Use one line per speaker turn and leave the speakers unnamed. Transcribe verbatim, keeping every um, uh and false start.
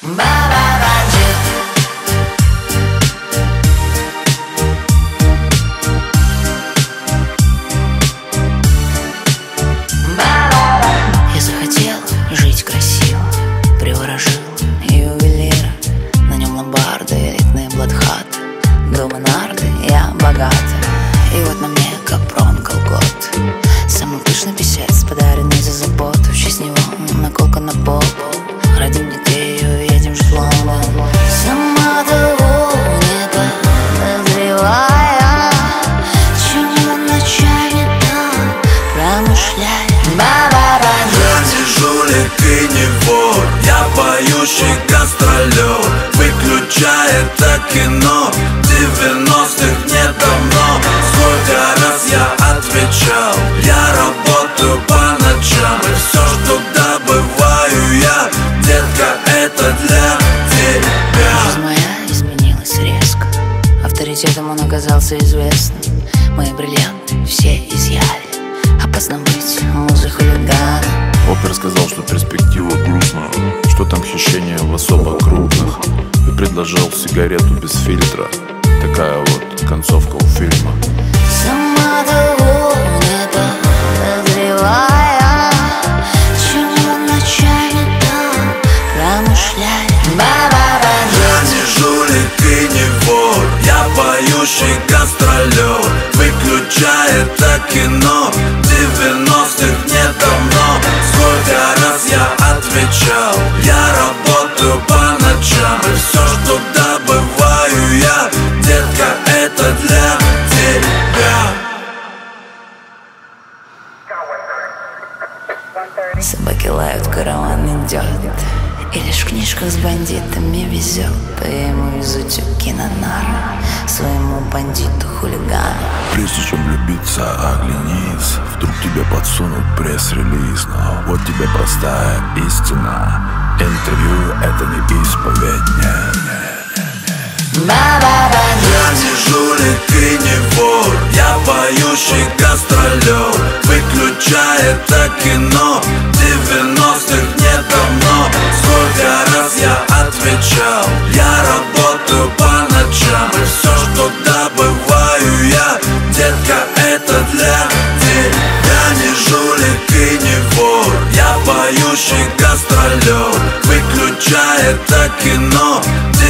Я захотел жить красиво, приворожил ювелира. На нем ломбарды, элитные бладхаты, дома нарды, я богата. И вот на мне капрон колгот, самый пышный писец, подаренный за заботу. В честь него наколка на пол. Родим детей, уедем жить в Лондон. Сама того не подозревая, чем он ночами там промышляет.
Я не жулик и не вор, я поющий гастролер. Выключай это кино, девяностых не давно. Сколько раз я отвечал, я работаю по ночам. И все, что добываю я, детка, это для тебя.
Жизнь моя изменилась резко, авторитетом он оказался известным. Мои бриллианты все изъяли, опасно быть музой хулигана.
Опер сказал, что перспектива грустная, что там хищение в особо крупных, и предложил сигарету без фильтра. Такая вот концовка у фильма.
Сама того не подозревая, чем он ночами там промышляет.
Я не жулик и не вор, я поющий гастролер. Выключай это кино, девяностых не давно. Сколько раз я отвечал, я работаю по ночам. И все, что добываю я, детка, это для тебя.
Собаки лают, караван идет, и лишь в книжках с бандитами везет. По ему везут тюки на нары, своему бандиту хулигану.
Прежде чем влюбиться, оглянись, вдруг тебе подсунут пресс-релиз. Но вот тебе простая истина: интервью — это не исповедь, не, не.
Я не жулик и не вор, я поющий гастролер. Выключай это кино, девяностых не давно. Сколько раз я отвечал, я работаю по ночам. И все, что добываю я, детка, это для тебя. Я не жулик и не вор, я поющий гастролер. Выключай это кино,